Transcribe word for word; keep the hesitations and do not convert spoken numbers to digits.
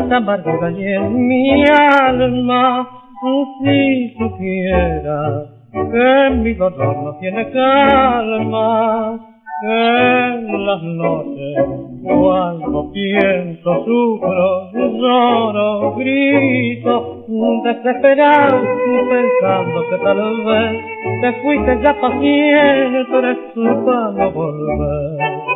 tanta amargura y en mi alma. Si supieras que mi dolor no tiene calma, que en las noches cuando pienso, sufro, lloro, grito, desesperado, pensando que tal vez te fuiste ya pa' siempre para no volver.